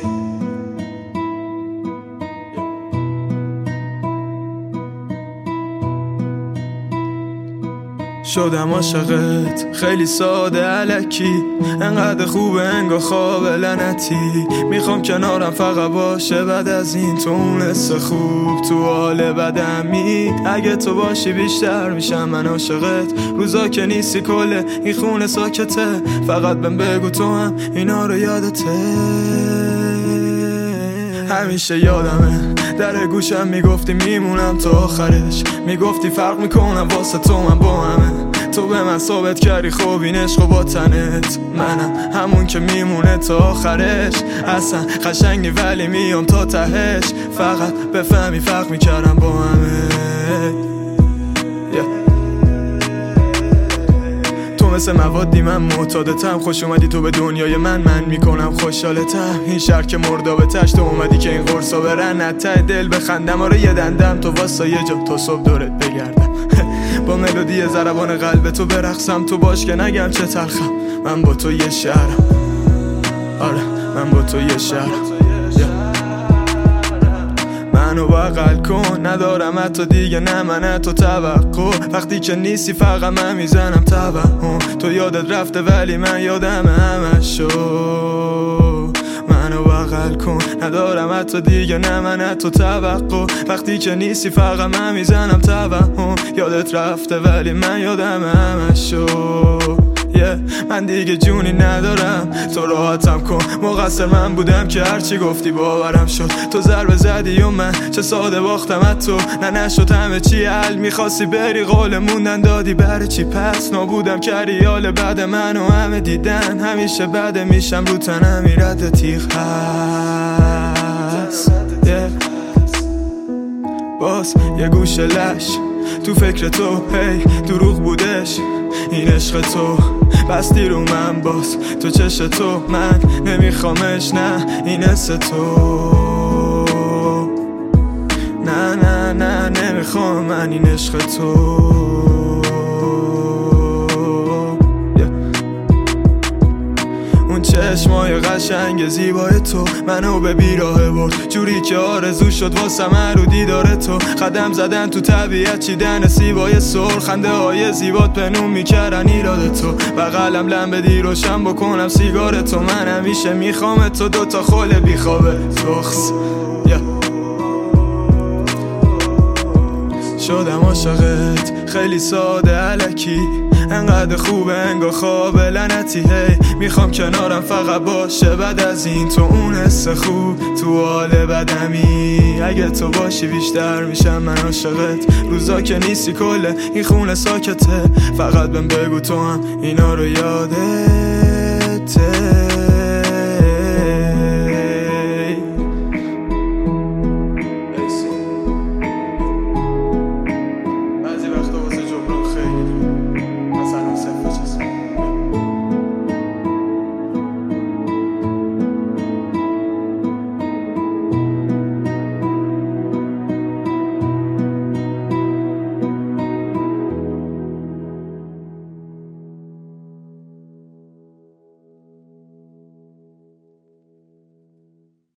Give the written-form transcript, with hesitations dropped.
شدم عاشقت خیلی ساده الکی، انقدر خوبه انگار خواب لعنتی. میخوام کنارم فقط باشه بعد از این، تو اون حس خوب تو حال بدمی. اگه تو باشی بیشتر میشم من عاشقت، روزا که نیستی کله این خونه ساکته. فقط بهم بگو تو هم اینا رو یادته. همیشه یادمه در گوشم میگفتی میمونم تا آخرش، میگفتی فرق میکنم واسه تو من با همه. تو به من ثابت کردی خوب این عشق با تنت، منم همون که میمونه تا آخرش. اصلا قشنگی ولی میام تا تهش، فقط بفهمی فرق میکردم با همه. مثل موادی من معتادتم، خوش اومدی تو به دنیای من میکنم خوشحالتم. این شهر که مردابتش تو اومدی که این قرصا برن ته دل بخندم. آره یه دندم تو واسه یه جا تا صبح دورت بگردم با ملودی ضربان قلب تو برقصم. تو باش که نگم چه تلخم، من با تو یه شهرم. آره من با تو یه شهرم. منو بغل کن ندارم حتی دیگه نه من تو توقع. وقتی که نیستی فقط من میزنم توهم. تو یادت رفته ولی من یادم همشو. منو بغل کن ندارم حتی دیگه نه من تو توقع. وقتی که نیستی فقط من میزنم توهم. یادت رفته ولی من یادم همشو. من دیگه جونی ندارم، تو راحتم کن. مقصر من بودم که هرچی گفتی باورم شد. تو ضربه زدی و من چه ساده باختم از تو. نه نشد همه چی حل، میخواستی بری قول موندن دادی برای چی؟ پس نابودم کردی حال بعد من و همه دیدن. همیشه بده میشم رو تنم میرد تیغ هست. باز یه گوشه لش تو فکر تو، هی دروغ بودش این عشق تو. بستی رو من باز تو چش تو، من نمیخوامش نه این حس تو. نه نه نه نمیخوام من این عشق تو. چشمای قشنگ زیبای تو منو به بیراه برد، جوری که آرزو شد واسه من رو دیدار تو. قدم زدن تو طبیعت چیدن سیبای سر، خنده های زیبات پنون میکردن ایراد تو. بغلم لمبه روشن بکنم سیگار تو، من همیشه میخوام تو. دوتا خل بیخوابه رخص شدم عاشقت خیلی ساده الکی، انقدر خوبه انگار خواب لعنتی. هی میخوام کنارم فقط باشه بعد از این، تو اون حس خوب تو حال بدمی. اگه تو باشی بیشتر میشم من عاشقت، روزا که نیستی کله این خونه ساکته. فقط بهم بگو تو هم اینا رو یادته.